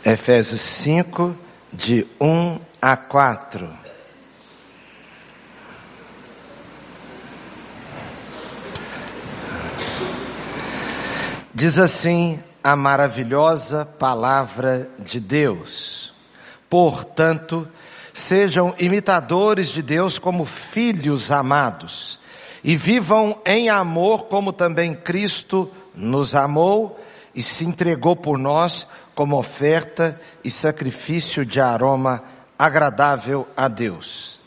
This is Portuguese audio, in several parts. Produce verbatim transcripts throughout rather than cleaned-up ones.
Efésios cinco, de um a quatro. Diz assim a maravilhosa palavra de Deus: portanto, sejam imitadores de Deus como filhos amados, e vivam em amor como também Cristo nos amou e se entregou por nós como oferta e sacrifício de aroma agradável a Deus.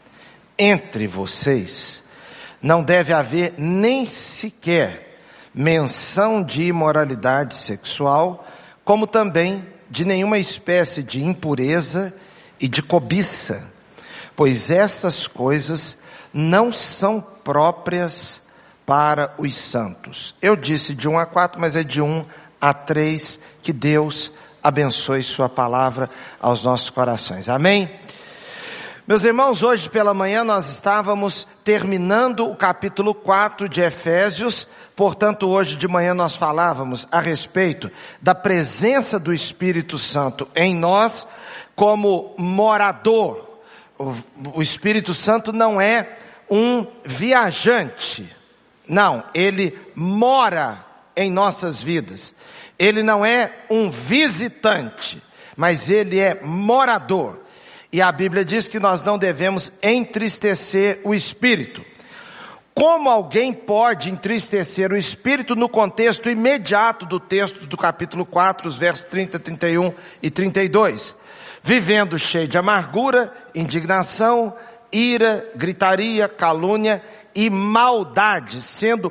Entre vocês não deve haver nem sequer menção de imoralidade sexual, como também de nenhuma espécie de impureza e de cobiça, pois essas coisas não são próprias para os santos. Eu disse de um a quatro, mas é de um a três. Que Deus abençoe sua palavra aos nossos corações. Amém? Meus irmãos, hoje pela manhã nós estávamos terminando o capítulo quatro de Efésios. Portanto, hoje de manhã nós falávamos a respeito da presença do Espírito Santo em nós como morador. O, o Espírito Santo não é um viajante. Não, ele mora em nossas vidas. Ele não é um visitante, mas ele é morador. E a Bíblia diz que nós não devemos entristecer o Espírito. Como alguém pode entristecer o Espírito no contexto imediato do texto do capítulo quatro, os versos trinta, trinta e um e trinta e dois? Vivendo cheio de amargura, indignação, ira, gritaria, calúnia e maldade, sendo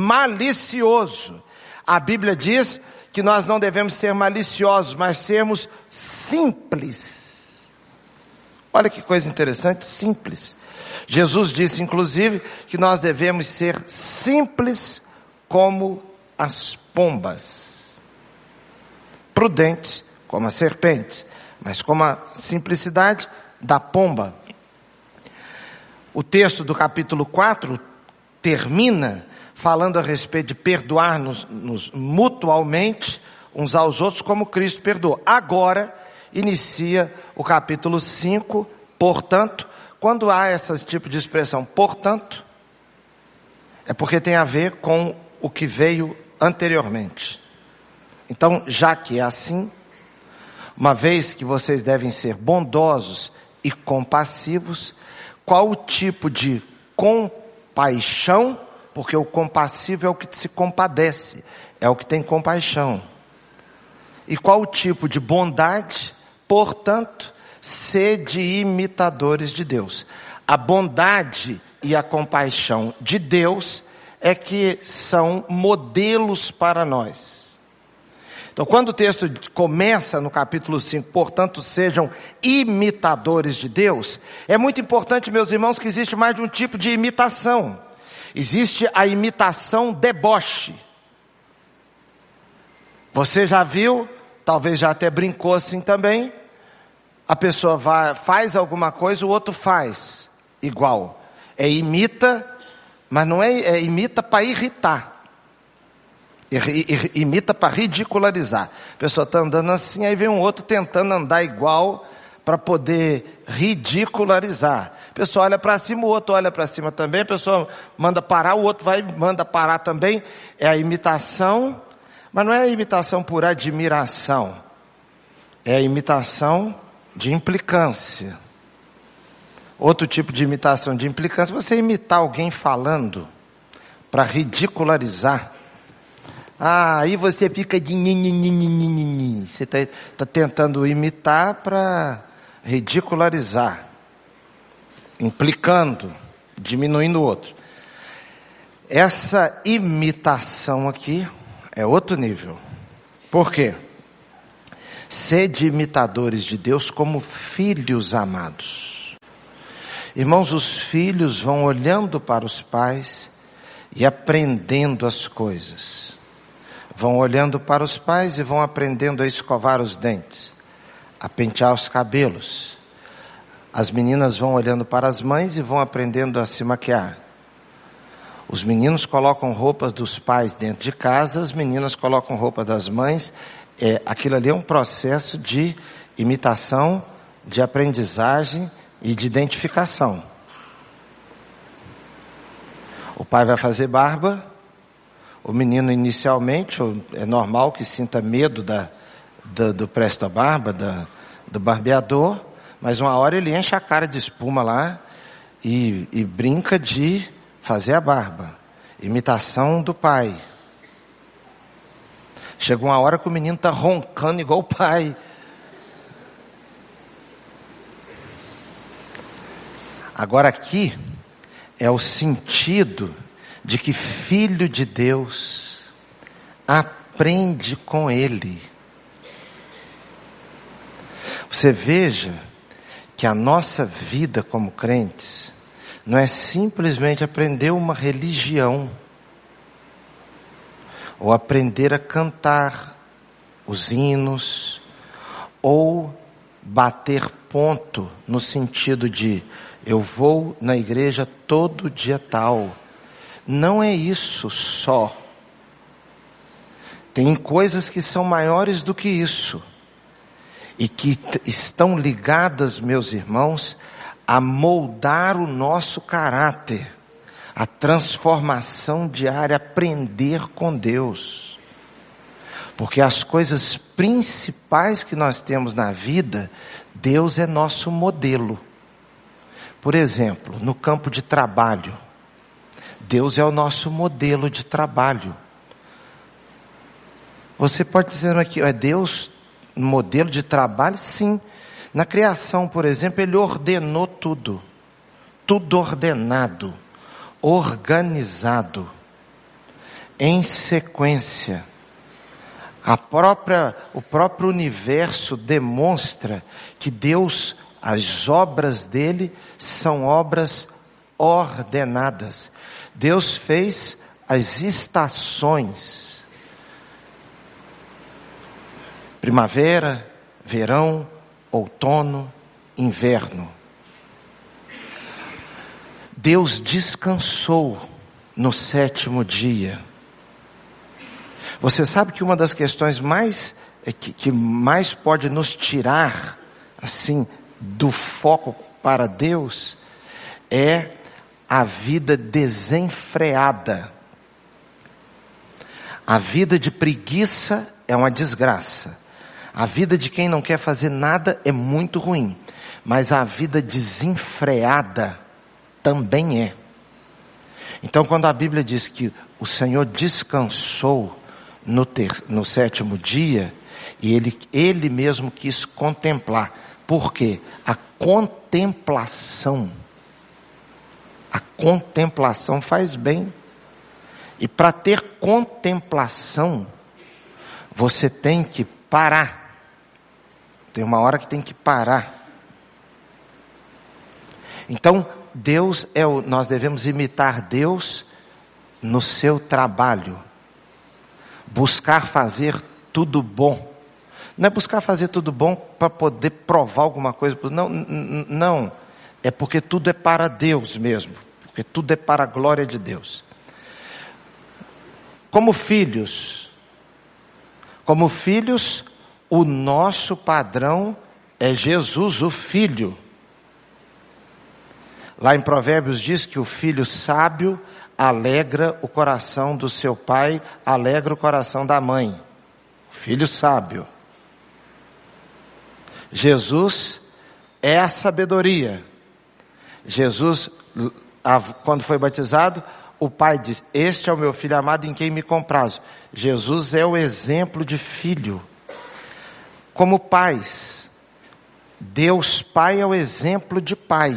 malicioso. A Bíblia diz que nós não devemos ser maliciosos, mas sermos simples. Olha que coisa interessante, simples. Jesus disse, inclusive, que nós devemos ser simples como as pombas, prudentes como a serpente, mas como a simplicidade da pomba. O texto do capítulo quatro termina falando a respeito de perdoar-nos nos mutualmente uns aos outros como Cristo perdoou. Agora inicia o capítulo cinco, portanto, quando há esse tipo de expressão, portanto, é porque tem a ver com o que veio anteriormente. Então, já que é assim, uma vez que vocês devem ser bondosos e compassivos, qual o tipo de compaixão? Porque o compassivo é o que se compadece, é o que tem compaixão. E qual o tipo de bondade? Portanto, sede imitadores de Deus. A bondade e a compaixão de Deus é que são modelos para nós. Então, quando o texto começa no capítulo cinco, portanto, sejam imitadores de Deus, é muito importante, meus irmãos, que existe mais de um tipo de imitação. Existe a imitação deboche. Você já viu, talvez já até brincou assim também, a pessoa vai, faz alguma coisa, o outro faz igual. É imita, mas não é, é imita para irritar. Imita para ridicularizar. A pessoa está andando assim, aí vem um outro tentando andar igual para poder ridicularizar. A pessoa olha para cima, o outro olha para cima também, a pessoa manda parar, o outro vai manda parar também. É a imitação, mas não é a imitação por admiração. É a imitação de implicância. Outro tipo de imitação de implicância, você imitar alguém falando para ridicularizar. Ah, aí você fica de nini, você está tá tentando imitar para ridicularizar, implicando, diminuindo o outro. Essa imitação aqui é outro nível. Por quê? Sede imitadores de Deus como filhos amados. Irmãos, os filhos vão olhando para os pais e aprendendo as coisas. Vão olhando para os pais e vão aprendendo a escovar os dentes, a pentear os cabelos. As meninas vão olhando para as mães e vão aprendendo a se maquiar. Os meninos colocam roupas dos pais dentro de casa, as meninas colocam roupa das mães é, aquilo ali é um processo de imitação, de aprendizagem e de identificação. O pai vai fazer barba, o menino inicialmente, é normal que sinta medo da, da, do presta-barba, da, do barbeador, mas uma hora ele enche a cara de espuma lá e, e brinca de fazer a barba. Imitação do pai. Chegou uma hora que o menino está roncando igual o pai. Agora aqui é o sentido de que filho de Deus aprende com ele. Você veja que a nossa vida como crentes não é simplesmente aprender uma religião ou aprender a cantar os hinos ou bater ponto no sentido de eu vou na igreja todo dia tal. Não é isso só. Tem coisas que são maiores do que isso. E que t- estão ligadas, meus irmãos, a moldar o nosso caráter. A transformação diária, aprender com Deus. Porque as coisas principais que nós temos na vida, Deus é nosso modelo. Por exemplo, no campo de trabalho, Deus é o nosso modelo de trabalho. Você pode dizer aqui, é Deus modelo de trabalho? Sim. Na criação, por exemplo, Ele ordenou tudo. Tudo ordenado, organizado, em sequência. A própria, o próprio universo demonstra que Deus, as obras dele são obras ordenadas. Deus fez as estações. Primavera, verão, outono, inverno. Deus descansou no sétimo dia. Você sabe que uma das questões mais, que, que mais pode nos tirar, assim, do foco para Deus, é a vida desenfreada. A vida de preguiça é uma desgraça. A vida de quem não quer fazer nada é muito ruim. Mas a vida desenfreada também é. Então, quando a Bíblia diz que o Senhor descansou no, ter, no sétimo dia, e ele, ele mesmo quis contemplar. Por quê? A contemplação. A contemplação faz bem. E para ter contemplação, você tem que parar. Tem uma hora que tem que parar. Então, Deus é o, nós devemos imitar Deus no seu trabalho. Buscar fazer tudo bom. Não é buscar fazer tudo bom para poder provar alguma coisa. Não, não. É porque tudo é para Deus mesmo. Porque tudo é para a glória de Deus. Como filhos. Como filhos, o nosso padrão é Jesus, o Filho. Lá em Provérbios diz que o filho sábio alegra o coração do seu pai, alegra o coração da mãe. O filho sábio. Jesus é a sabedoria. Jesus, quando foi batizado, o pai diz, este é o meu filho amado em quem me comprazo. Jesus é o exemplo de filho. Como pais, Deus Pai é o exemplo de pai.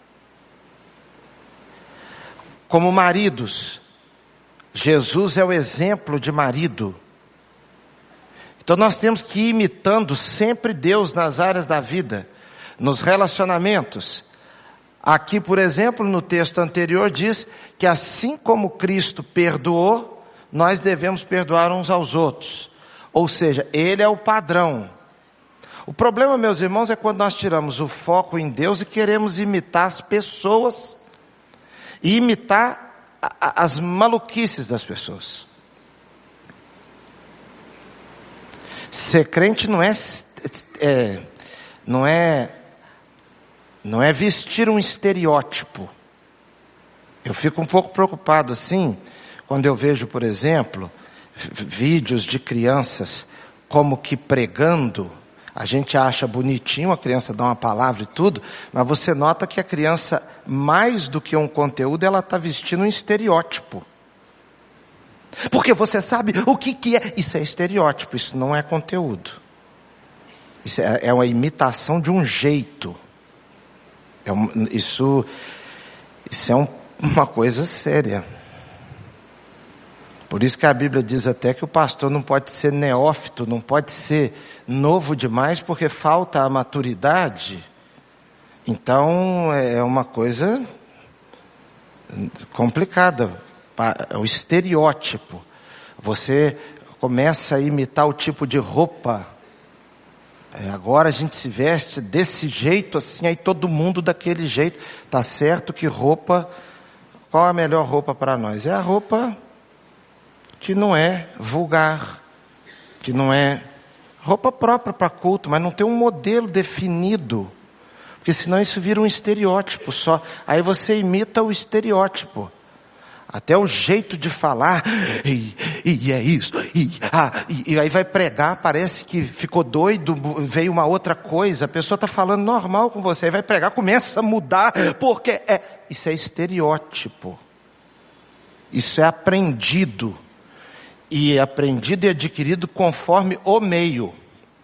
Como maridos, Jesus é o exemplo de marido. Então nós temos que ir imitando sempre Deus nas áreas da vida, nos relacionamentos. Aqui, por exemplo, no texto anterior diz que assim como Cristo perdoou, nós devemos perdoar uns aos outros. Ou seja, Ele é o padrão. O problema, meus irmãos, é quando nós tiramos o foco em Deus e queremos imitar as pessoas e imitar a, a, as maluquices das pessoas. Ser crente não é, é, não é, não é vestir um estereótipo. Eu fico um pouco preocupado assim, quando eu vejo, por exemplo, vídeos de crianças como que pregando. A gente acha bonitinho a criança dar uma palavra e tudo, mas você nota que a criança, mais do que um conteúdo, ela está vestindo um estereótipo. Porque você sabe o que, que é. Isso é estereótipo, isso não é conteúdo. Isso é, é uma imitação de um jeito. É um, isso, isso é um, uma coisa séria. Por isso que a Bíblia diz até que o pastor não pode ser neófito, não pode ser novo demais, porque falta a maturidade. Então, é uma coisa complicada. O estereótipo. Você começa a imitar o tipo de roupa. É, agora a gente se veste desse jeito, assim, aí todo mundo daquele jeito. Tá certo que roupa... Qual a melhor roupa para nós? É a roupa... que não é vulgar, que não é roupa própria para culto, mas não tem um modelo definido, porque senão isso vira um estereótipo só. Aí você imita o estereótipo, até o jeito de falar, e, e é isso, e, ah, e, e aí vai pregar, parece que ficou doido, veio uma outra coisa, a pessoa está falando normal com você, aí vai pregar, começa a mudar, porque é, isso é estereótipo, isso é aprendido. E aprendido e adquirido conforme o meio.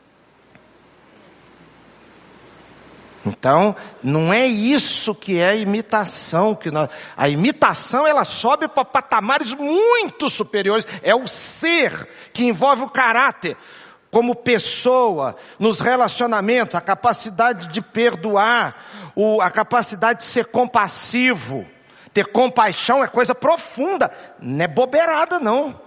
Então, não é isso que é imitação. Que nós, a imitação, ela sobe para patamares muito superiores. É o ser que envolve o caráter. Como pessoa, nos relacionamentos, a capacidade de perdoar, o, a capacidade de ser compassivo. Ter compaixão é coisa profunda. Não é bobeirada, não.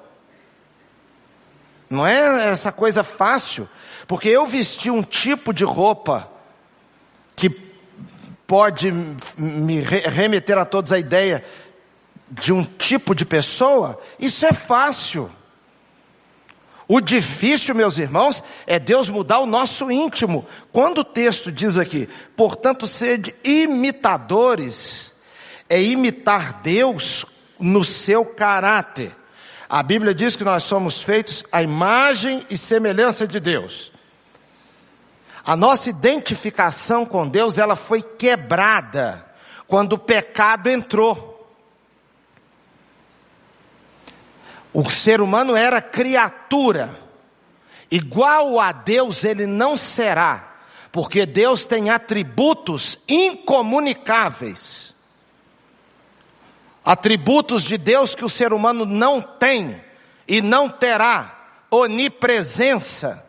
Não é essa coisa fácil, porque eu vesti um tipo de roupa que pode me remeter a todos a ideia de um tipo de pessoa, isso é fácil. O difícil, meus irmãos, é Deus mudar o nosso íntimo. Quando o texto diz aqui, portanto, sede imitadores, é imitar Deus no seu caráter. A Bíblia diz que nós somos feitos à imagem e semelhança de Deus. A nossa identificação com Deus, ela foi quebrada quando o pecado entrou. O ser humano era criatura. Igual a Deus ele não será, porque Deus tem atributos incomunicáveis. Atributos de Deus que o ser humano não tem e não terá. Onipresença.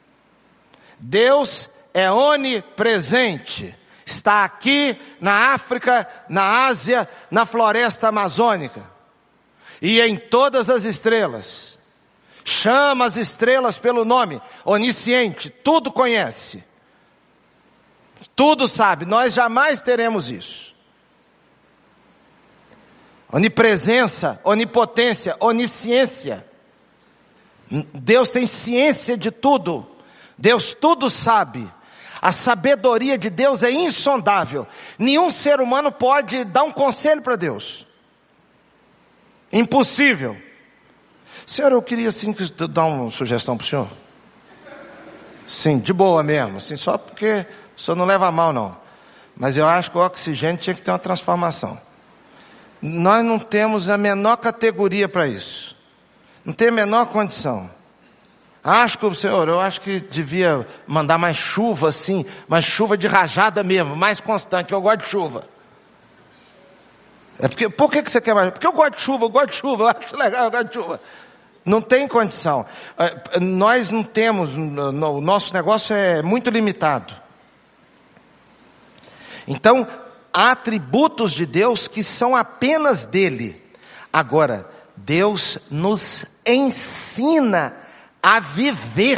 Deus é onipresente. Está aqui na África, na Ásia, na floresta amazônica. E em todas as estrelas. Chama as estrelas pelo nome. Onisciente, tudo conhece. Tudo sabe. Nós jamais teremos isso. Onipresença, onipotência, onisciência. Deus tem ciência de tudo. Deus tudo sabe. A sabedoria de Deus é insondável. Nenhum ser humano pode dar um conselho para Deus. Impossível. Senhor, eu queria assim dar uma sugestão para o senhor. Sim, de boa mesmo. Assim, só porque o senhor não leva a mal, não. Mas eu acho que o oxigênio tinha que ter uma transformação. Nós não temos a menor categoria para isso. Não tem a menor condição. Acho que o senhor, eu acho que devia mandar mais chuva assim, mais chuva de rajada mesmo, mais constante. Eu gosto de chuva. É porque, por que que você quer mais? Porque eu gosto de chuva, eu gosto de chuva, eu acho legal, eu gosto de chuva. Não tem condição. Nós não temos, o nosso negócio é muito limitado. Então, há atributos de Deus que são apenas dele. Agora, Deus nos ensina a viver.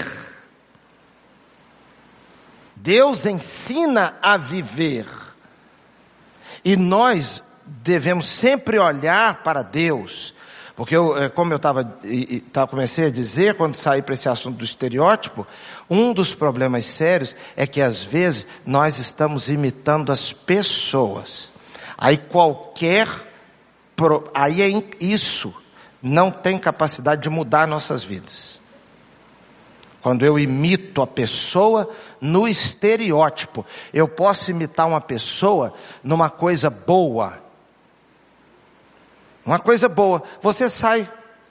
Deus ensina a viver. E nós devemos sempre olhar para Deus, Porque eu, como eu tava, e, e, comecei a dizer, quando saí para esse assunto do estereótipo, um dos problemas sérios é que às vezes nós estamos imitando as pessoas. Aí qualquer, aí é isso não tem capacidade de mudar nossas vidas. Quando eu imito a pessoa no estereótipo, eu posso imitar uma pessoa numa coisa boa. Uma coisa boa, você sai,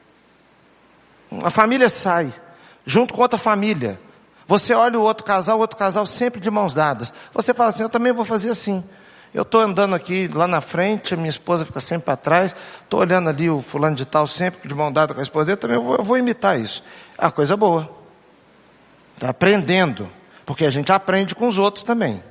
a família sai, junto com outra família, você olha o outro casal, o outro casal sempre de mãos dadas, você fala assim, eu também vou fazer assim, eu estou andando aqui lá na frente, a minha esposa fica sempre para trás, estou olhando ali o fulano de tal sempre de mão dada com a esposa dele, também eu vou, eu vou imitar isso, é uma coisa boa, está aprendendo, porque a gente aprende com os outros também.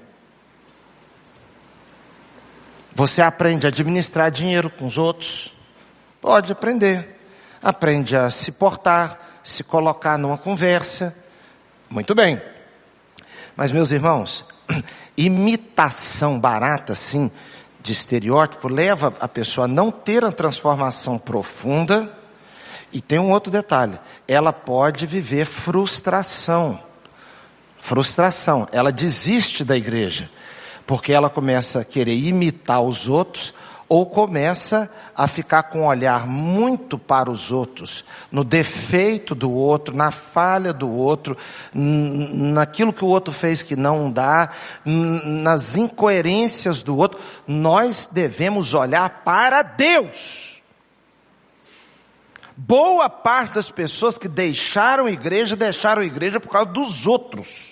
Você aprende a administrar dinheiro com os outros? Pode aprender. Aprende a se portar, se colocar numa conversa. Muito bem. Mas, meus irmãos, imitação barata, assim, de estereótipo, leva a pessoa a não ter a transformação profunda. E tem um outro detalhe. Ela pode viver frustração. Frustração. Ela desiste da igreja. Porque ela começa a querer imitar os outros, ou começa a ficar com um olhar muito para os outros, no defeito do outro, na falha do outro, naquilo que o outro fez que não dá, nas incoerências do outro. Nós devemos olhar para Deus. Boa parte das pessoas que deixaram a igreja, deixaram a igreja por causa dos outros.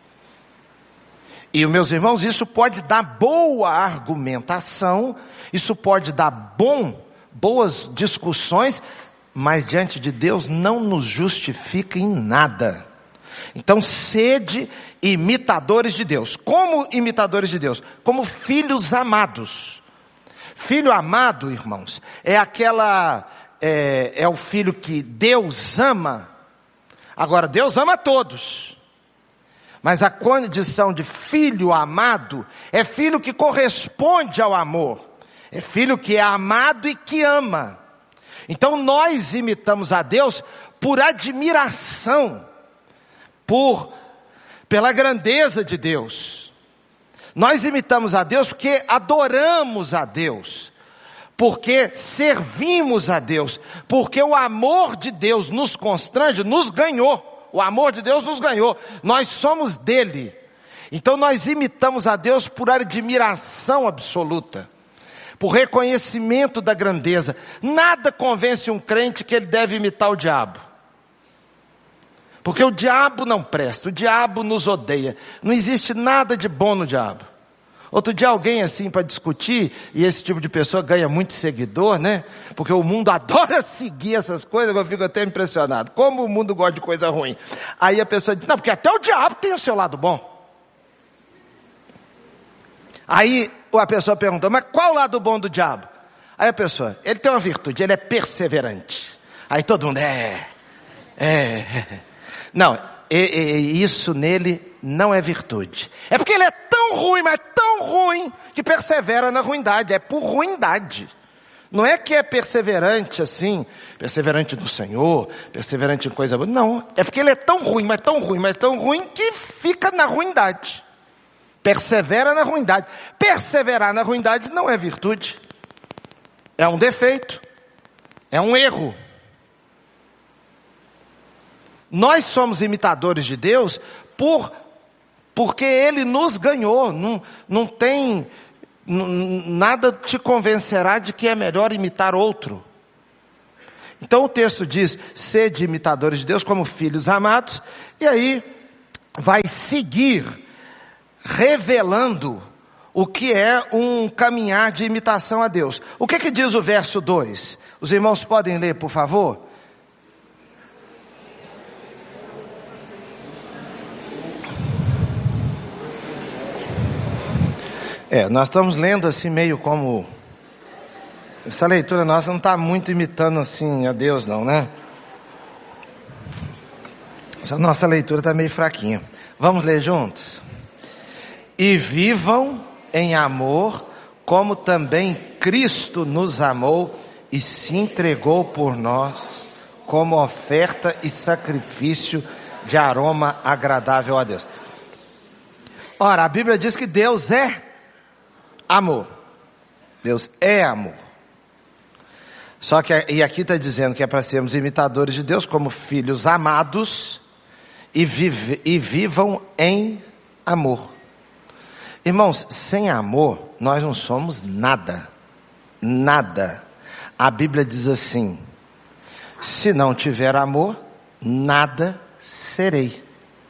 E, meus irmãos, isso pode dar boa argumentação, isso pode dar bom, boas discussões, mas diante de Deus não nos justifica em nada. Então, sede imitadores de Deus. Como imitadores de Deus? Como filhos amados. Filho amado, irmãos, é aquela, é, é o filho que Deus ama. Agora, Deus ama todos. Mas a condição de filho amado é filho que corresponde ao amor. É filho que é amado e que ama. Então nós imitamos a Deus por admiração, por, pela grandeza de Deus. Nós imitamos a Deus porque adoramos a Deus. Porque servimos a Deus. Porque o amor de Deus nos constrange, nos ganhou. O amor de Deus nos ganhou. Nós somos dele. Então nós imitamos a Deus por admiração absoluta. Por reconhecimento da grandeza. Nada convence um crente que ele deve imitar o diabo. Porque o diabo não presta. O diabo nos odeia. Não existe nada de bom no diabo. Outro dia alguém assim para discutir, e esse tipo de pessoa ganha muito seguidor, né? Porque o mundo adora seguir essas coisas, eu fico até impressionado. Como o mundo gosta de coisa ruim. Aí a pessoa diz, não, porque até o diabo tem o seu lado bom. Aí a pessoa pergunta, mas qual o lado bom do diabo? Aí a pessoa, ele tem uma virtude, ele é perseverante. Aí todo mundo, é, é. Não, e, e, isso nele não é virtude. É porque ele é tão ruim, mas tão ruim, que persevera na ruindade. É por ruindade. Não é que é perseverante assim, perseverante no Senhor, perseverante em coisa boa. Não, é porque ele é tão ruim, mas tão ruim, mas tão ruim, que fica na ruindade. Persevera na ruindade. Perseverar na ruindade não é virtude. É um defeito. É um erro. Nós somos imitadores de Deus por, porque Ele nos ganhou. Não, não tem, não, nada te convencerá de que é melhor imitar outro. Então o texto diz, sede imitadores de Deus como filhos amados. E aí vai seguir revelando o que é um caminhar de imitação a Deus. O que que diz o verso dois? Os irmãos podem ler, por favor? É, nós estamos lendo assim meio como... Essa leitura nossa não está muito imitando assim a Deus não, né? Essa nossa leitura está meio fraquinha. Vamos ler juntos? E vivam em amor, como também Cristo nos amou e se entregou por nós como oferta e sacrifício de aroma agradável a Deus. Ora, a Bíblia diz que Deus é amor. Deus é amor. Só que, e aqui está dizendo que é para sermos imitadores de Deus como filhos amados e, vive, e vivam em amor. Irmãos, sem amor nós não somos nada. Nada. A Bíblia diz assim: se não tiver amor, nada serei.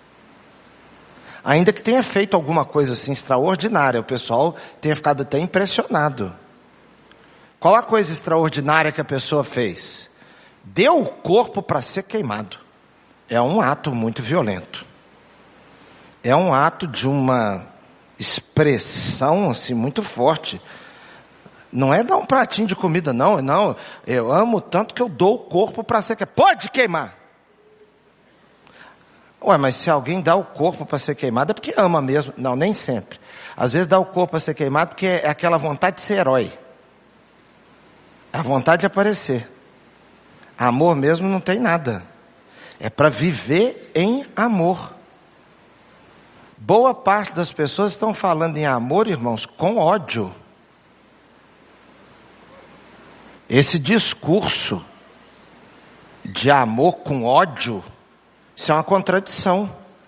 Ainda que tenha feito alguma coisa assim extraordinária, o pessoal tenha ficado até impressionado. Qual a coisa extraordinária que a pessoa fez? Deu o corpo para ser queimado. É um ato muito violento. É um ato de uma expressão assim muito forte. Não é dar um pratinho de comida, não. Não, eu amo tanto que eu dou o corpo para ser queimado. Pode queimar. Ué, mas se alguém dá o corpo para ser queimado é porque ama mesmo. Não, nem sempre. Às vezes dá o corpo para ser queimado porque é aquela vontade de ser herói. A vontade de aparecer. Amor mesmo não tem nada. É para viver em amor. Boa parte das pessoas estão falando em amor, irmãos, com ódio. Esse discurso de amor com ódio, isso é uma contradição.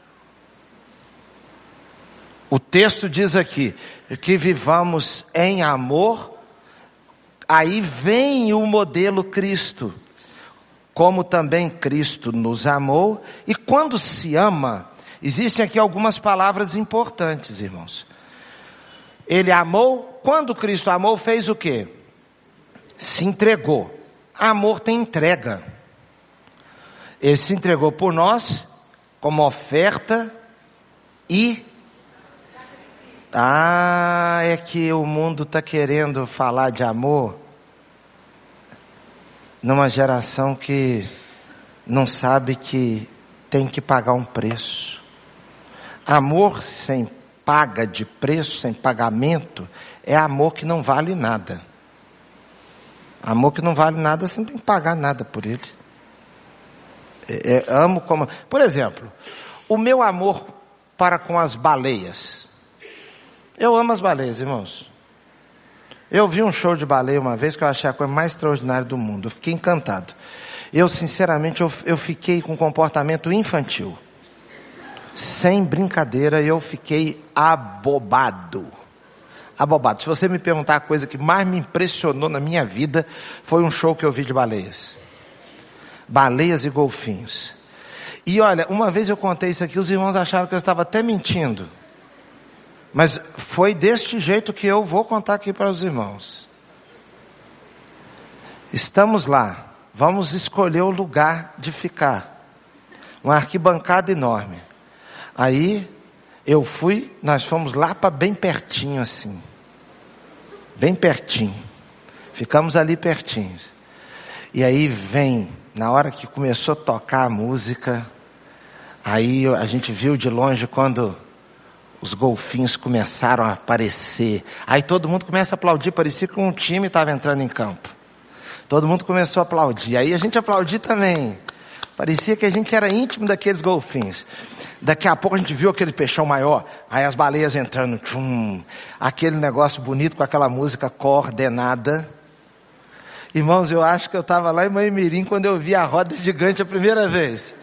O texto diz aqui que vivamos em amor. Aí vem o modelo Cristo, como também Cristo nos amou. E quando se ama, existem aqui algumas palavras importantes, irmãos. Ele amou, quando Cristo amou, fez o quê? Se entregou. Amor tem entrega. Ele se entregou por nós, como oferta e... Ah, é que o mundo está querendo falar de amor numa geração que não sabe que tem que pagar um preço. Amor sem paga de preço, sem pagamento, é amor que não vale nada. Amor que não vale nada, você não tem que pagar nada por ele. É, é, amo como... Por exemplo, o meu amor para com as baleias. Eu amo as baleias, irmãos. Eu vi um show de baleia uma vez que eu achei a coisa mais extraordinária do mundo. Eu fiquei encantado. Eu, sinceramente, eu, eu fiquei com um comportamento infantil. Sem brincadeira, eu fiquei abobado. Abobado. Se você me perguntar a coisa que mais me impressionou na minha vida, foi um show que eu vi de baleias. Baleias e golfinhos. E olha, uma vez eu contei isso aqui, os irmãos acharam que eu estava até mentindo. Mas foi deste jeito que eu vou contar aqui para os irmãos. Estamos lá, vamos escolher o lugar de ficar. Uma arquibancada enorme. Aí eu fui, nós fomos lá para bem pertinho assim. Bem pertinho. Ficamos ali pertinho. E aí vem, na hora que começou a tocar a música, aí a gente viu de longe quando... os golfinhos começaram a aparecer. Aí todo mundo começa a aplaudir. Parecia que um time estava entrando em campo. Todo mundo começou a aplaudir. Aí a gente aplaudiu também. Parecia que a gente era íntimo daqueles golfinhos. Daqui a pouco a gente viu aquele peixão maior. Aí as baleias entrando. Tchum, aquele negócio bonito com aquela música coordenada. Irmãos, eu acho que eu estava lá em Manhimirim quando eu vi a roda gigante a primeira vez.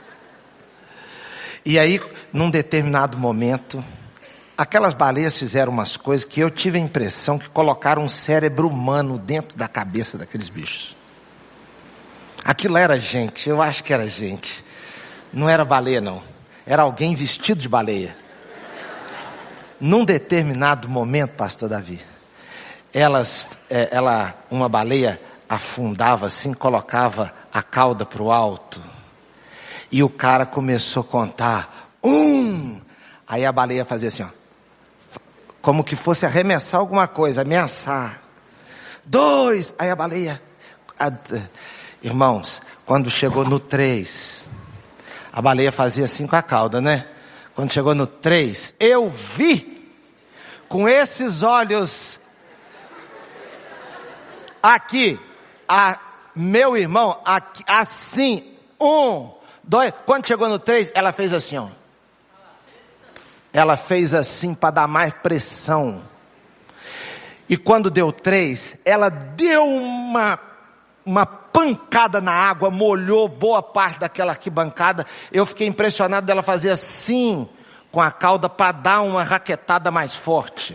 E aí, num determinado momento, aquelas baleias fizeram umas coisas que eu tive a impressão que colocaram um cérebro humano dentro da cabeça daqueles bichos. Aquilo era gente, eu acho que era gente. Não era baleia, não. Era alguém vestido de baleia. Num determinado momento, pastor Davi, elas, é, ela, uma baleia afundava assim, colocava a cauda para o alto. E o cara começou a contar. Um! Aí a baleia fazia assim, ó. Como que fosse arremessar alguma coisa, ameaçar. Dois! Aí a baleia... A, irmãos, quando chegou no três, a baleia fazia assim com a cauda, né? Quando chegou no três, eu vi com esses olhos aqui a, meu irmão, aqui, assim, um, dois, quando chegou no três, ela fez assim, ó. Ela fez assim para dar mais pressão. E quando deu três, ela deu uma, uma pancada na água, molhou boa parte daquela arquibancada. Eu fiquei impressionado dela fazer assim com a cauda para dar uma raquetada mais forte.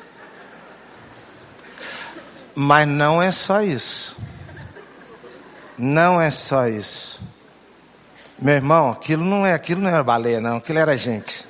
Mas não é só isso. Não é só isso. Meu irmão, aquilo não é, aquilo não era baleia não, aquilo era gente.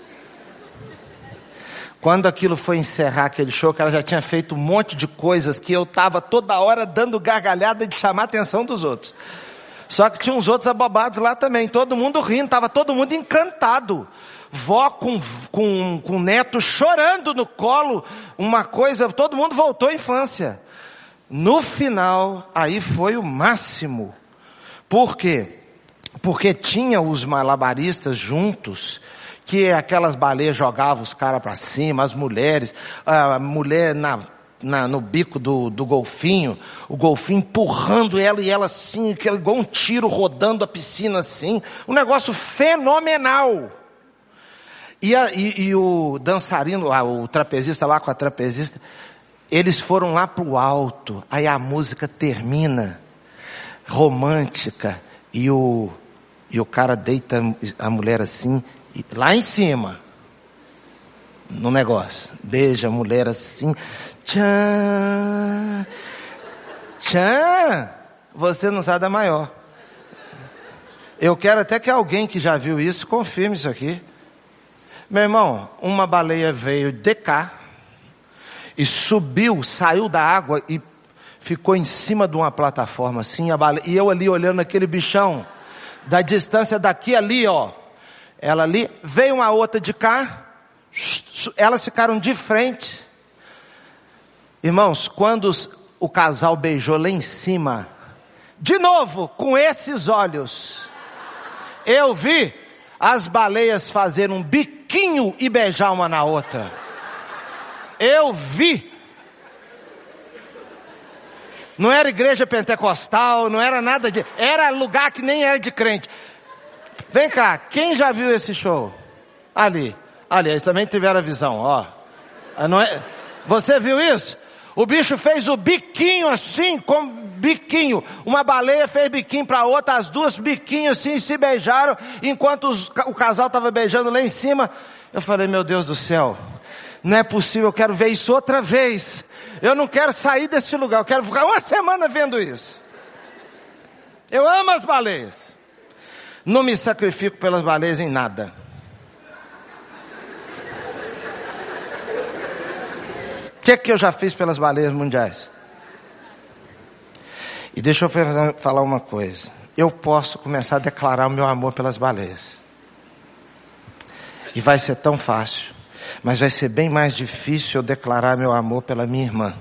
Quando aquilo foi encerrar aquele show, que ela já tinha feito um monte de coisas que eu estava toda hora dando gargalhada de chamar a atenção dos outros. Só que tinha uns outros abobados lá também, todo mundo rindo, estava todo mundo encantado. Vó com, com, com neto chorando no colo, uma coisa, todo mundo voltou à infância. No final, aí foi o máximo. Por quê? Porque tinha os malabaristas juntos, que aquelas baleias jogavam os caras para cima, as mulheres, a mulher na, na, no bico do, do golfinho, o golfinho empurrando ela e ela assim, igual um tiro rodando a piscina assim, um negócio fenomenal. E, a, e, e o dançarino, o trapezista lá com a trapezista, eles foram lá pro alto, aí a música termina, romântica, e o, e o cara deita a mulher assim, e lá em cima, no negócio, beija a mulher assim, tchan, tchan, você não sabe da maior. Eu quero até que alguém que já viu isso, confirme isso aqui. Meu irmão, uma baleia veio de cá, e subiu, saiu da água e ficou em cima de uma plataforma assim, a baleia, e eu ali olhando aquele bichão, da distância daqui ali, ó, ela ali, veio uma outra de cá, elas ficaram de frente. Irmãos, quando os, o casal beijou lá em cima, de novo, com esses olhos, eu vi as baleias fazerem um biquinho e beijar uma na outra. Eu vi. Não era igreja pentecostal, não era nada de... Era lugar que nem era de crente. Vem cá, quem já viu esse show? Ali, ali, eles também tiveram a visão, ó. Não é... Você viu isso? O bicho fez o biquinho assim, com biquinho. Uma baleia fez biquinho para outra, as duas biquinhos assim se beijaram, enquanto os, o casal estava beijando lá em cima. Eu falei, meu Deus do céu, não é possível, eu quero ver isso outra vez. Eu não quero sair desse lugar, eu quero ficar uma semana vendo isso. Eu amo as baleias. Não me sacrifico pelas baleias em nada. O que é que eu já fiz pelas baleias mundiais? E deixa eu falar uma coisa. Eu posso começar a declarar o meu amor pelas baleias. E vai ser tão fácil. Mas vai ser bem mais difícil eu declarar meu amor pela minha irmã.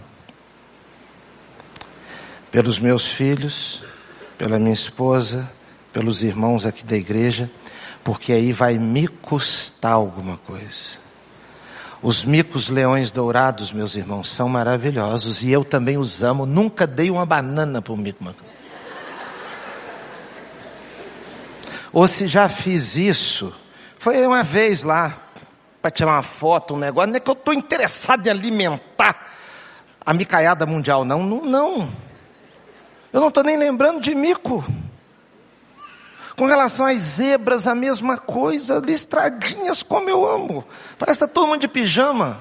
Pelos meus filhos, pela minha esposa, pelos irmãos aqui da igreja. Porque aí vai me custar alguma coisa. Os micos leões dourados, meus irmãos, são maravilhosos. E eu também os amo. Nunca dei uma banana para o mico, mano. Ou se já fiz isso, foi uma vez lá, para tirar uma foto, um negócio. Não é que eu estou interessado em alimentar a micaiada mundial, não. Não, não. Eu não estou nem lembrando de mico. Com relação às zebras, a mesma coisa, listradinhas como eu amo. Parece que está todo mundo de pijama.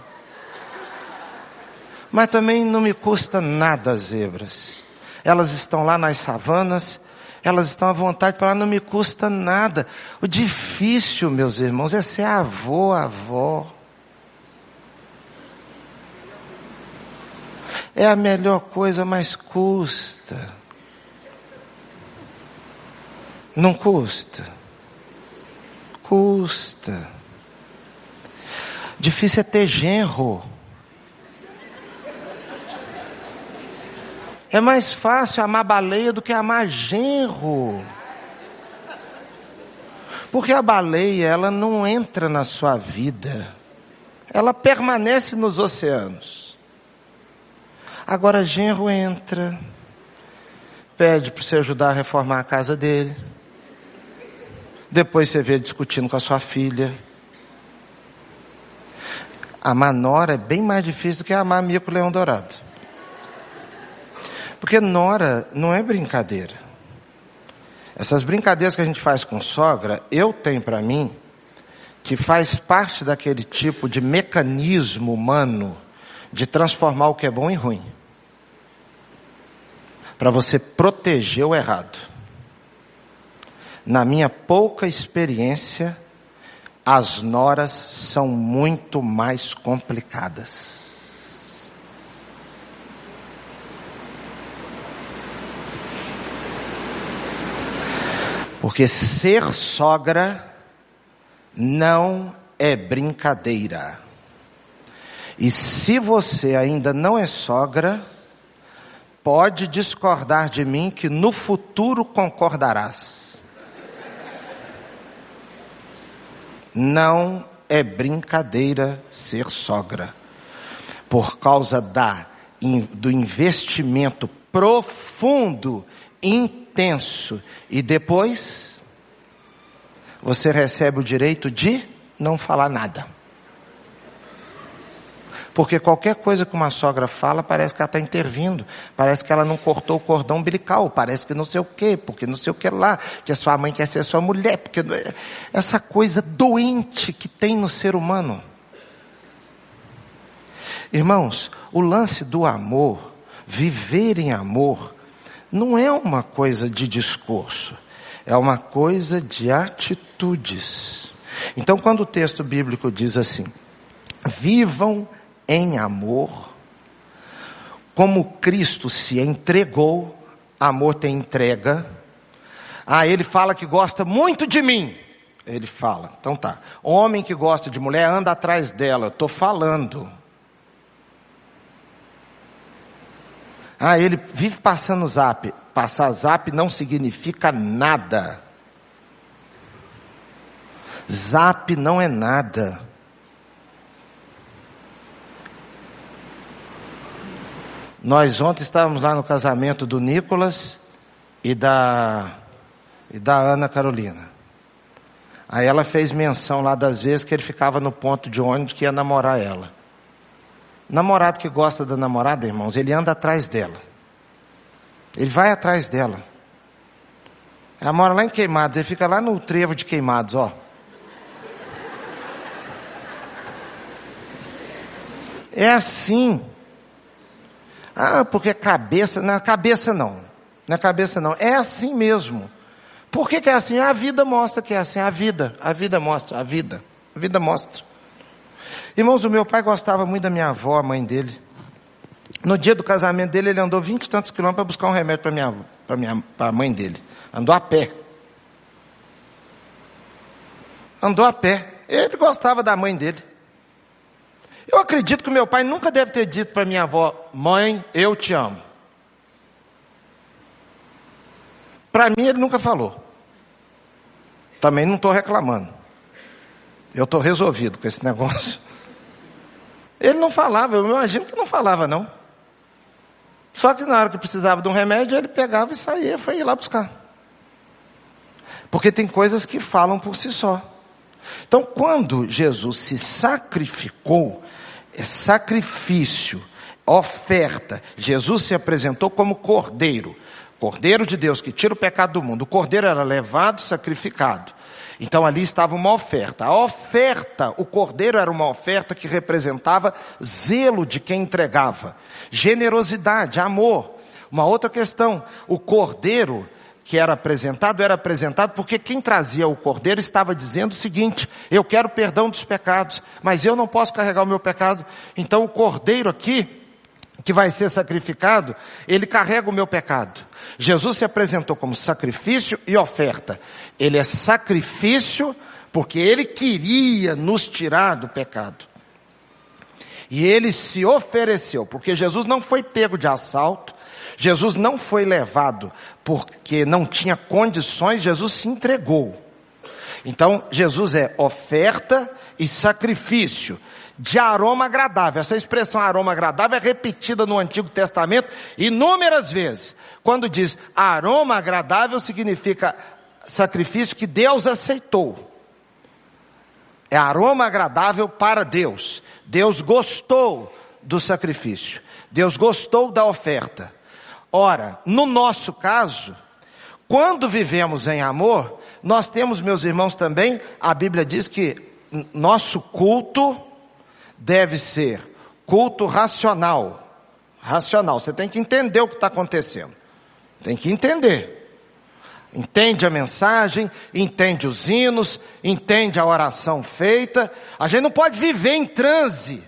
Mas também não me custa nada as zebras. Elas estão lá nas savanas, elas estão à vontade para lá, não me custa nada. O difícil, meus irmãos, é ser avô, avó. É a melhor coisa, mas custa. Não custa. Custa. Difícil é ter genro. É mais fácil amar baleia do que amar genro. Porque a baleia, ela não entra na sua vida. Ela permanece nos oceanos. Agora genro entra. pede para você ajudar a reformar a casa dele. Depois você vê ele discutindo com a sua filha. Amar nora é bem mais difícil do que amar mico leão dourado. Porque nora não é brincadeira. Essas brincadeiras que a gente faz com sogra, eu tenho para mim que faz parte daquele tipo de mecanismo humano de transformar o que é bom em ruim. Para você proteger o errado. Na minha pouca experiência, as noras são muito mais complicadas. Porque ser sogra não é brincadeira. E se você ainda não é sogra, pode discordar de mim que no futuro concordarás. Não é brincadeira ser sogra. Por causa da, do investimento profundo, intenso. E depois, você recebe o direito de não falar nada. Porque qualquer coisa que uma sogra fala, parece que ela está intervindo. Parece que ela não cortou o cordão umbilical. Parece que não sei o quê, porque não sei o que lá. Que a sua mãe quer ser sua mulher. Porque essa coisa doente que tem no ser humano. Irmãos, o lance do amor, viver em amor, não é uma coisa de discurso. É uma coisa de atitudes. Então, quando o texto bíblico diz assim, vivam em amor, como Cristo se entregou, amor tem entrega. Ah, ele fala que gosta muito de mim. Ele fala, então tá. Homem que gosta de mulher anda atrás dela. Eu estou falando. Ah, ele vive passando zap. Passar zap não significa nada. Zap não é nada. Nós ontem estávamos lá no casamento do Nicolas e da, e da Ana Carolina. Aí ela fez menção lá das vezes que ele ficava no ponto de ônibus que ia namorar ela. Namorado que gosta da namorada, irmãos, ele anda atrás dela. Ele vai atrás dela. Ela mora lá em Queimados, ele fica lá no trevo de Queimados, ó. É assim. Ah, porque cabeça, não é cabeça não. Não é cabeça não, é assim mesmo. Por que que é assim? A vida mostra que é assim, a vida, a vida mostra, a vida, a vida mostra. Irmãos, o meu pai gostava muito da minha avó, a mãe dele. No dia do casamento dele, ele andou vinte e tantos quilômetros para buscar um remédio para minha, para minha, para a mãe dele. Andou a pé. Andou a pé. Ele gostava da mãe dele. Eu acredito que o meu pai nunca deve ter dito para minha avó, mãe, eu te amo. Para mim ele nunca falou. Também não estou reclamando. Eu estou resolvido com esse negócio. Ele não falava, eu imagino que não falava não. Só que na hora que precisava de um remédio, ele pegava e saía, foi ir lá buscar. Porque tem coisas que falam por si só. Então quando Jesus se sacrificou, é sacrifício, oferta. Jesus se apresentou como cordeiro. Cordeiro de Deus que tira o pecado do mundo. O cordeiro era levado, sacrificado. Então ali estava uma oferta. A oferta, o cordeiro era uma oferta que representava zelo de quem entregava. Generosidade, amor. Uma outra questão, o cordeiro que era apresentado, era apresentado porque quem trazia o cordeiro estava dizendo o seguinte, eu quero perdão dos pecados, mas eu não posso carregar o meu pecado. Então o cordeiro aqui, que vai ser sacrificado, ele carrega o meu pecado. Jesus se apresentou como sacrifício e oferta. Ele é sacrifício porque ele queria nos tirar do pecado. E ele se ofereceu, porque Jesus não foi pego de assalto, Jesus não foi levado porque não tinha condições, Jesus se entregou. Então, Jesus é oferta e sacrifício. de aroma agradável. Essa expressão aroma agradável é repetida no Antigo Testamento inúmeras vezes. Quando diz aroma agradável, significa sacrifício que Deus aceitou. É aroma agradável para Deus. Deus gostou do sacrifício. Deus gostou da oferta. Ora, no nosso caso, quando vivemos em amor, nós temos, meus irmãos, também, a Bíblia diz que nosso culto deve ser culto racional. Racional, você tem que entender o que está acontecendo. Tem que entender. Entende a mensagem, entende os hinos, entende a oração feita. A gente não pode viver em transe.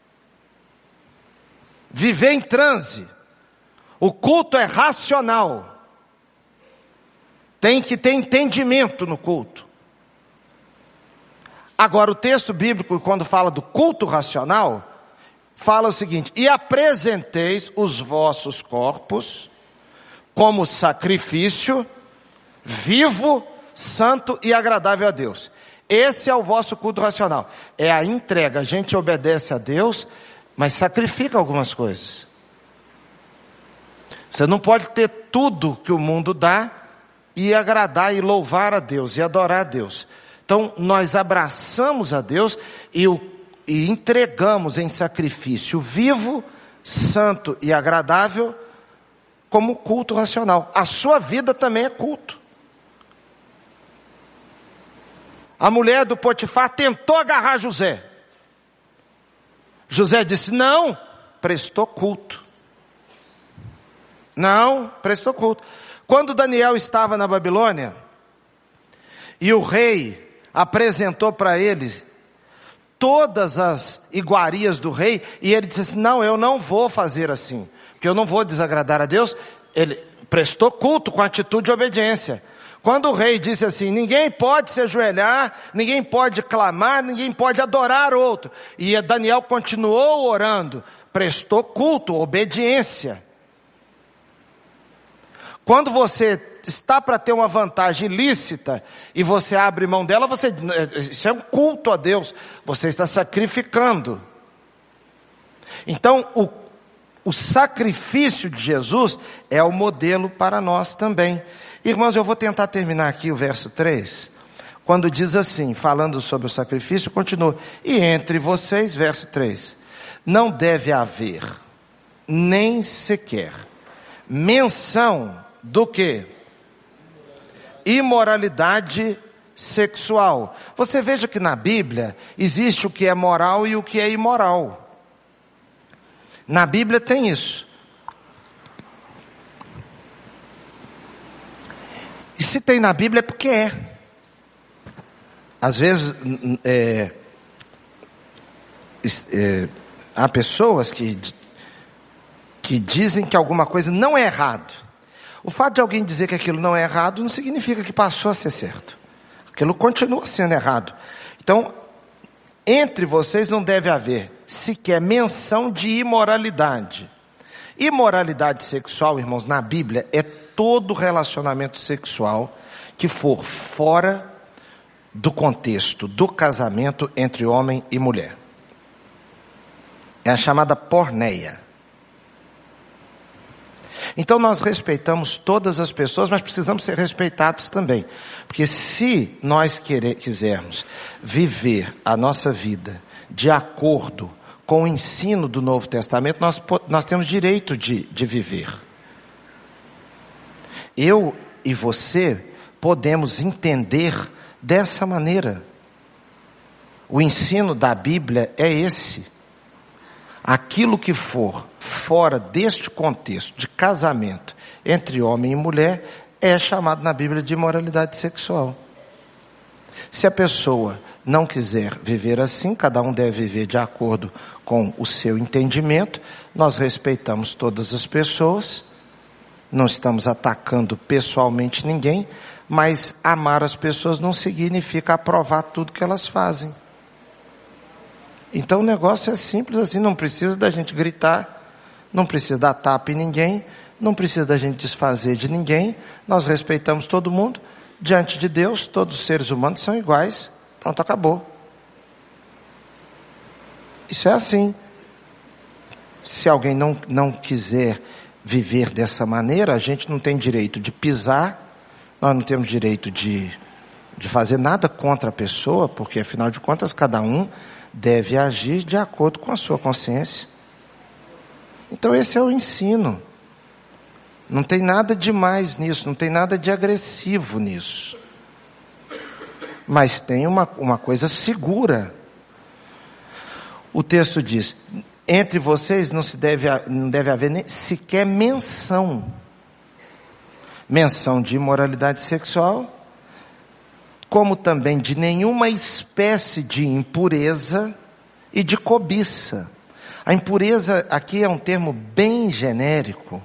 Viver em transe. O culto é racional. Tem que ter entendimento no culto. Agora, o texto bíblico, quando fala do culto racional, fala o seguinte: e apresenteis os vossos corpos como sacrifício vivo, santo e agradável a Deus. Esse é o vosso culto racional. É a entrega. A gente obedece a Deus, mas sacrifica algumas coisas. Você não pode ter tudo que o mundo dá e agradar e louvar a Deus e adorar a Deus. Então, nós abraçamos a Deus e, o, e entregamos em sacrifício vivo, santo e agradável como culto racional. A sua vida também é culto. A mulher do Potifar tentou agarrar José. José disse não, prestou culto. Não, prestou culto. Quando Daniel estava na Babilônia, e o rei apresentou para ele todas as iguarias do rei, e ele disse assim, não, eu não vou fazer assim, porque eu não vou desagradar a Deus. Ele prestou culto com atitude de obediência. Quando o rei disse assim, ninguém pode se ajoelhar, ninguém pode clamar, ninguém pode adorar outro. E Daniel continuou orando, prestou culto, obediência. Quando você está para ter uma vantagem ilícita e você abre mão dela, você, isso é um culto a Deus, você está sacrificando. Então, o, o sacrifício de Jesus é o modelo para nós também. Irmãos, eu vou tentar terminar aqui o verso três, quando diz assim, falando sobre o sacrifício, continua, e entre vocês, verso três, não deve haver, nem sequer, menção do que? Imoralidade sexual. Você veja que na Bíblia, existe o que é moral e o que é imoral. Na Bíblia tem isso. E se tem na Bíblia é porque é. Às vezes, é, é, há pessoas que, que dizem que alguma coisa não é errado. O fato de alguém dizer que aquilo não é errado não significa que passou a ser certo. Aquilo continua sendo errado. Então, entre vocês não deve haver sequer menção de imoralidade. Imoralidade sexual, irmãos, na Bíblia é todo relacionamento sexual que for fora do contexto do casamento entre homem e mulher. É a chamada porneia. Então nós respeitamos todas as pessoas, mas precisamos ser respeitados também. Porque se nós querer, quisermos viver a nossa vida de acordo com o ensino do Novo Testamento, nós, nós temos direito de, de viver. Eu e você podemos entender dessa maneira. O ensino da Bíblia é esse. Aquilo que for fora deste contexto de casamento entre homem e mulher é chamado na Bíblia de imoralidade sexual. Se a pessoa não quiser viver assim, cada um deve viver de acordo com o seu entendimento. Nós respeitamos todas as pessoas, não estamos atacando pessoalmente ninguém, mas amar as pessoas não significa aprovar tudo que elas fazem. Então o negócio é simples assim, não precisa da gente gritar, não precisa dar tapa em ninguém, não precisa da gente desfazer de ninguém, nós respeitamos todo mundo, diante de Deus, todos os seres humanos são iguais, pronto, acabou. Isso é assim. Se alguém não, não quiser viver dessa maneira, a gente não tem direito de pisar, nós não temos direito de, de fazer nada contra a pessoa, porque afinal de contas cada um deve agir de acordo com a sua consciência. Então esse é o ensino. Não tem nada demais nisso, não tem nada de agressivo nisso. Mas tem uma, uma coisa segura. O texto diz, entre vocês não se deve, não deve haver nem sequer menção. Menção de imoralidade sexual, como também de nenhuma espécie de impureza e de cobiça. A impureza aqui é um termo bem genérico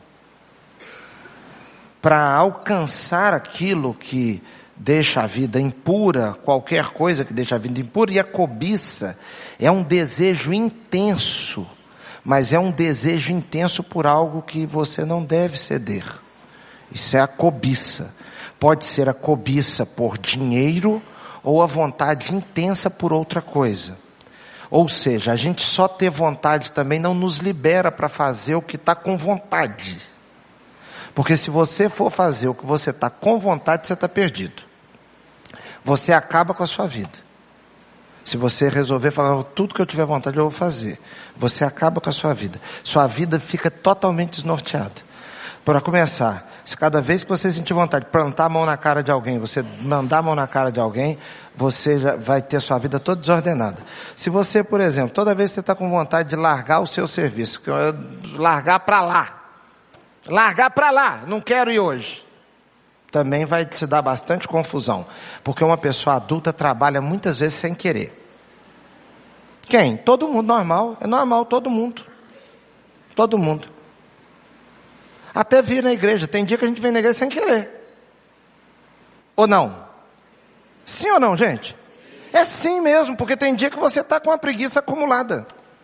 para alcançar aquilo que deixa a vida impura, qualquer coisa que deixa a vida impura. E a cobiça é um desejo intenso, mas é um desejo intenso por algo que você não deve ceder. Isso é a cobiça. Pode ser a cobiça por dinheiro ou a vontade intensa por outra coisa. Ou seja, a gente só ter vontade também não nos libera para fazer o que está com vontade. Porque se você for fazer o que você está com vontade, você está perdido. Você acaba com a sua vida. Se você resolver falar, tudo que eu tiver vontade eu vou fazer, você acaba com a sua vida. Sua vida fica totalmente desnorteada. Para começar, se cada vez que você sentir vontade de plantar a mão na cara de alguém, você mandar a mão na cara de alguém, você já vai ter sua vida toda desordenada. Se você, por exemplo, toda vez que você está com vontade de largar o seu serviço, largar para lá, largar para lá, não quero ir hoje, também vai te dar bastante confusão. Porque uma pessoa adulta trabalha muitas vezes sem querer. Quem? Todo mundo normal. É normal, todo mundo. Todo mundo. Até vir na igreja. Tem dia que a gente vem na igreja sem querer. Ou não? Sim ou não, gente? É sim mesmo, porque tem dia que você está com uma preguiça acumulada.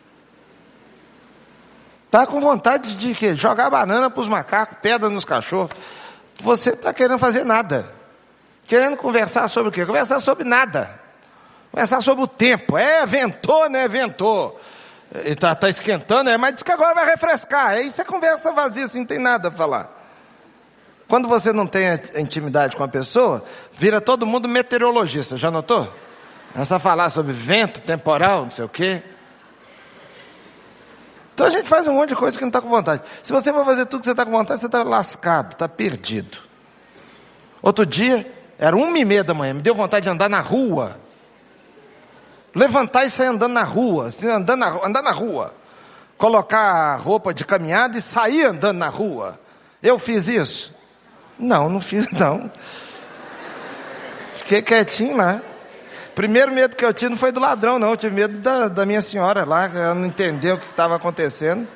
Está com vontade de quê? Jogar banana para os macacos, pedra nos cachorros. Você está querendo fazer nada. Querendo conversar sobre o quê? Conversar sobre nada. Conversar sobre o tempo. É, ventou, né? Ventou. Está tá esquentando, é, mas diz que agora vai refrescar. Aí você conversa vazia, assim, não tem nada a falar. Quando você não tem intimidade com a pessoa, vira todo mundo meteorologista, já notou? Começa a falar sobre vento, temporal, não sei o quê. Então a gente faz um monte de coisa que não está com vontade. Se você for fazer tudo que você está com vontade, você está lascado, está perdido. Outro dia, era uma e meia da manhã, me deu vontade de andar na rua. Levantar e sair andando na rua, assim, andando na, andar na rua. Colocar roupa de caminhada e sair andando na rua. Eu fiz isso? Não, não fiz não. Fiquei quietinho lá. Primeiro medo que eu tive não foi do ladrão, não. Eu tive medo da, da minha senhora lá, que ela não entendeu o que estava acontecendo.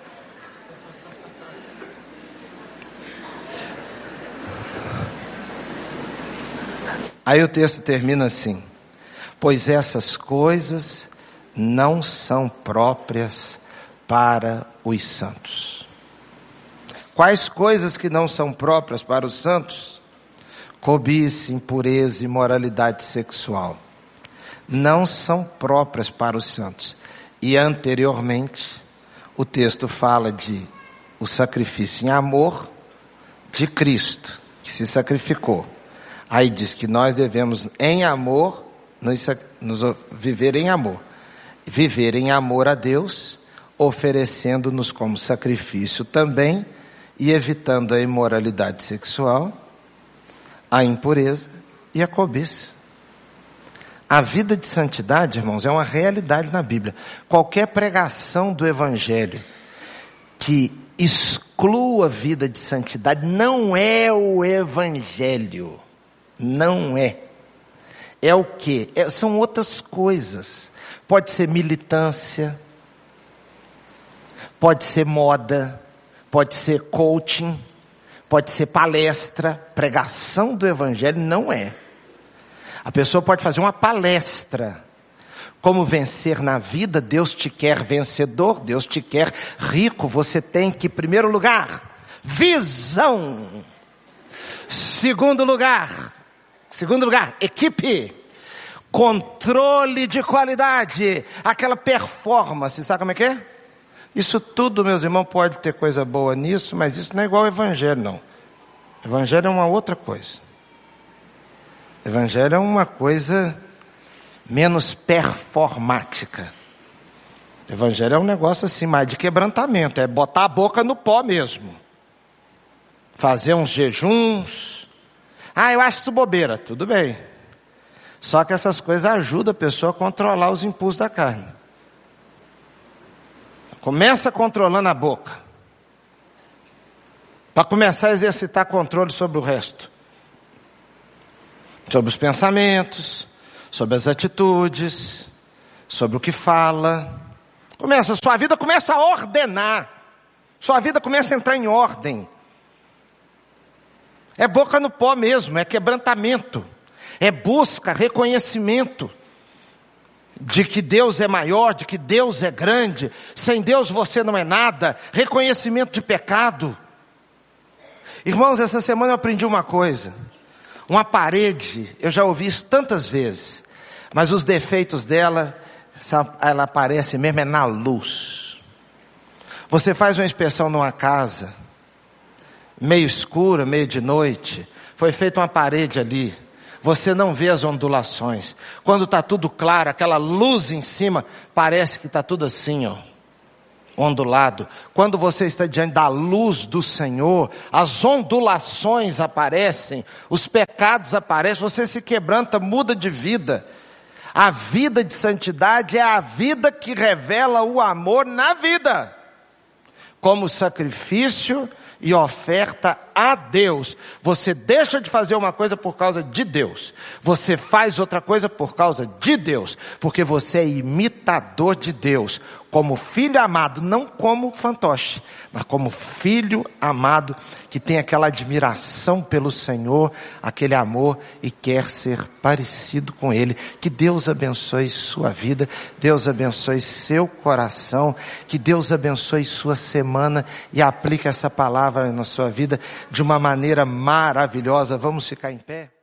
Aí o texto termina assim: pois essas coisas não são próprias para os santos. Quais coisas que não são próprias para os santos? Cobiça, impureza, imoralidade sexual. Não são próprias para os santos. E anteriormente, o texto fala de o sacrifício em amor de Cristo, que se sacrificou. Aí diz que nós devemos, em amor, nos, nos viver em amor. Viver em amor a Deus, oferecendo-nos como sacrifício também, e evitando a imoralidade sexual, a impureza e a cobiça. A vida de santidade, irmãos, é uma realidade na Bíblia. Qualquer pregação do Evangelho que exclua a vida de santidade não é o Evangelho. Não é. É o quê? É, são outras coisas. Pode ser militância, pode ser moda, pode ser coaching, pode ser palestra. Pregação do Evangelho não é. A pessoa pode fazer uma palestra. Como vencer na vida? Deus te quer vencedor, Deus te quer rico. Você tem que, em primeiro lugar, visão. Segundo lugar, segundo lugar, equipe. controle de qualidade, aquela performance, sabe como é que é? Isso tudo, meus irmãos, pode ter coisa boa nisso, mas isso não é igual ao evangelho, não. Evangelho é uma outra coisa. Evangelho é uma coisa menos performática. Evangelho é um negócio assim, mais de quebrantamento, é botar a boca no pó mesmo. Fazer uns jejuns. Ah, eu acho isso bobeira, tudo bem. Só que essas coisas ajudam a pessoa a controlar os impulsos da carne. Começa controlando a boca. Para começar a exercitar controle sobre o resto. Sobre os pensamentos, sobre as atitudes, sobre o que fala. Começa, sua vida começa a ordenar. Sua vida começa a entrar em ordem. É boca no pó mesmo, é quebrantamento. É busca, reconhecimento de que Deus é maior, de que Deus é grande. Sem Deus você não é nada. Reconhecimento de pecado. Irmãos, essa semana eu aprendi uma coisa. Uma parede, eu já ouvi isso tantas vezes, mas os defeitos dela, ela aparece mesmo é na luz. Você faz uma inspeção numa casa, meio escura, meio de noite, foi feita uma parede ali, você não vê as ondulações. Quando está tudo claro, aquela luz em cima, parece que está tudo assim, ó, ondulado. Quando você está diante da luz do Senhor, as ondulações aparecem, os pecados aparecem, você se quebranta, muda de vida. A vida de santidade é a vida que revela o amor na vida, como sacrifício e oferta a Deus. Você deixa de fazer uma coisa por causa de Deus. Você faz outra coisa por causa de Deus. Porque você é imitador de Deus. Como filho amado, não como fantoche, mas como filho amado que tem aquela admiração pelo Senhor, aquele amor e quer ser parecido com Ele. Que Deus abençoe sua vida, Deus abençoe seu coração, que Deus abençoe sua semana e aplique essa palavra na sua vida de uma maneira maravilhosa. Vamos ficar em pé?